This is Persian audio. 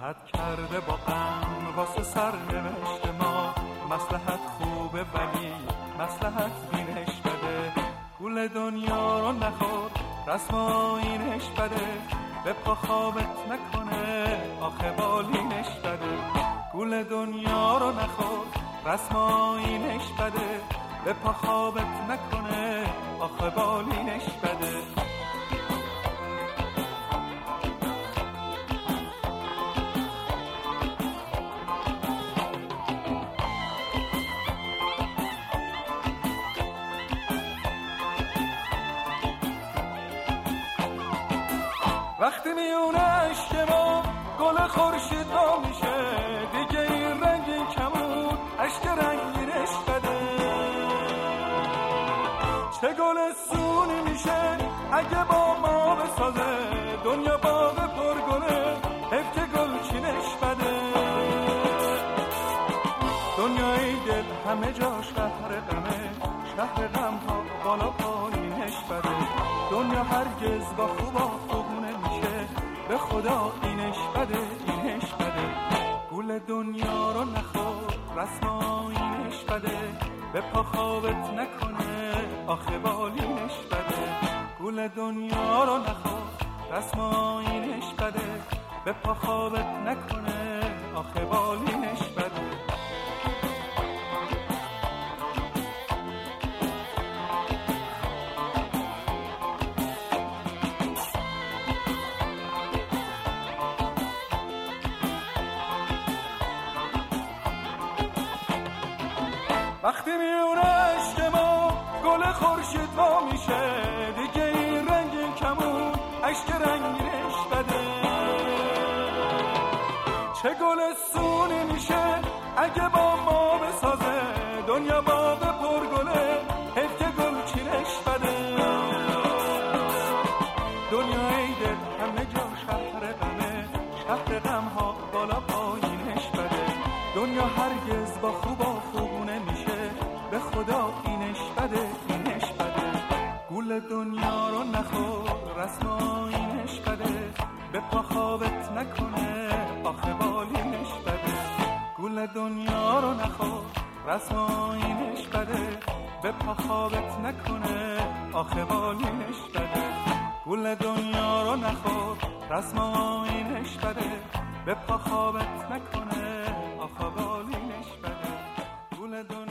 بد کرده با غم واسه سرنوشت ما. مصلحت خوبه ولی مصلحت بینش بده. گول دنیا رو نخور رسم آیینش بده. به پا خوابت نکنه آخه بالینش بده. گول دنیا رو نخور رسم آیینش بده. به پا خوابت نکنه آخه بالینش بده. وقتی میونه عشق ما گل خورشید وا میشه، دیگه این رنگین کمون عشق رنگینش بده. چه گل سونی میشه اگه با ما بسازه، دنیا باغ پرگله حیف که گل چینش بده. دنیای دل همه جاش شهر غمه، شهر غم ها بالا پایینش بده. دنیا هرگز با خوبا خوبونه میشه، به خدا اینش بده اینش بده. گول دنیا رو نخور رسم آیینش بده. به پا خوابت نکنه آخه بالینش بده. گول دنیا رو نخور رسم آیینش بده. به پا خوابت نکنه آخه بالینش بده. وقتی میونه عشق ما گل خورشید وا میشه، دیگه این رنگین کمون عشق رنگینش بده. چه گل سونی میشه اگه با ما بسازه، دنیا باغ پرگله حیف که گل چینش بده. دنیای دل همه جا شهر غمه، شهر غم ها بالا پایینش بده. دنیا هرگز با خوبا خوبونه میشه، به خدا اینش بده اینش بده. گول دنیا رو نخور رسم آیینش بده. به پا خوابت نکنه آخه بالینش بده. گول دنیا رو نخور رسم آیینش بده. به پا خوابت نکنه آخه بالینش بده. گول دنیا رو نخور رسم آیینش بده. به پا خوابت نکنه آخه بالینش بده. گول دنیا